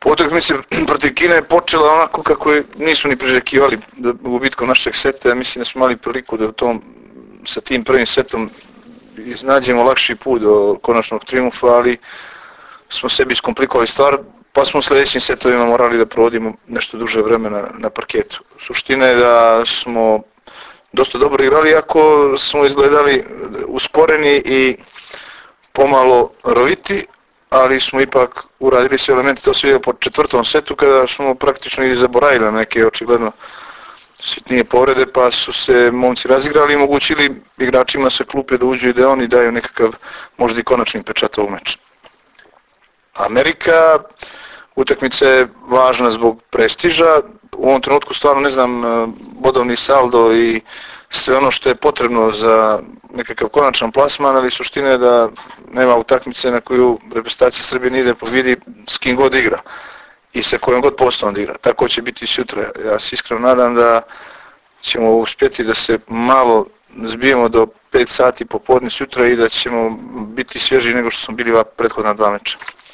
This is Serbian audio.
Utakmica protiv Kine je počela onako kako nisu ni priželjkivali gubitkom našeg seta. Ja mislim da smo imali priliku da sa tim prvim setom iznađemo lakši put do konačnog triumfa, ali smo sebi iskomplikovali stvar, pa smo u sljedećim setovima morali da provodimo nešto duže vremena na parketu. Suština je da smo dosta dobro igrali, iako smo izgledali usporeni i pomalo roviti, ali smo ipak uradili sve elemente. To se vidio po četvrtom setu kada smo praktično i zaboravili na neke očigledno sitnije povrede, pa su se momci razigrali i omogućili igračima sa klupe da uđu i da oni daju nekakav možda i konačni pečat ovog meča. Amerika, utakmica je važna zbog prestiža. U ovom trenutku stvarno ne znam bodovni saldo i sve ono što je potrebno za nekakav konačan plasman, ali suština je da nema utakmice na koju reprezentacija Srbije nije da pobjedi s kim god igra i sa kojom god postavom da igra. Tako će biti sutra. Ja se iskreno nadam da ćemo uspjeti da se malo zbijemo do 5 sati popodne sutra i da ćemo biti svježi nego što smo bili prethodna 2 meča.